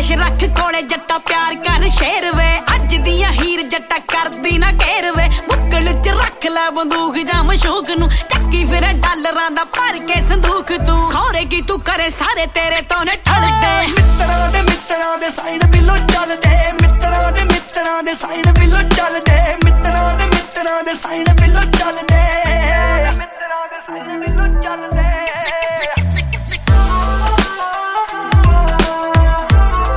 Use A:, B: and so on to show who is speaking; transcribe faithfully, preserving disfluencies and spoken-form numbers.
A: cash ਰੱਖ ਕੋਲੇ ਜੱਟਾ ਪਿਆਰ ਕਰ ਸ਼ੇਰ ਵੇ ਅੱਜ ਦੀਆਂ ਹੀਰ ਜੱਟਾ ਕਰਦੀ ਨਾ ਘੇਰ ਵੇ ਬੁੱਕਲ ਚ ਰੱਖ ਲੈ ਬੰਦੂਕ ਜਾਂ ਮਸ਼ੂਕ ਨੂੰ ਚੱਕੀ ਫਿਰ ਡਾਲਰਾਂ ਦਾ ਭਰ ਕੇ ਸੰਦੂਕ ਤੂੰ ਖੌਰੇ ਕੀ ਤੂੰ ਕਰੇ ਸਾਰੇ ਤੇਰੇ ਤੋਂ ਨੇ ਠਲਦੇ
B: ਮਿੱਤਰਾਂ ਦੇ ਮਿੱਤਰਾਂ ਦੇ ਸਾਈਡ ਬਿੱਲੋ ਚੱਲਦੇ ਮਿੱਤਰਾਂ ਦੇ ਮਿੱਤਰਾਂ ਦੇ ਸਾਈਡ ਬਿੱਲੋ ਚੱਲਦੇ ਮਿੱਤਰਾਂ ਦੇ ਮਿੱਤਰਾਂ ਦੇ ਸਾਈਡ ਬਿੱਲੋ ਚੱਲਦੇ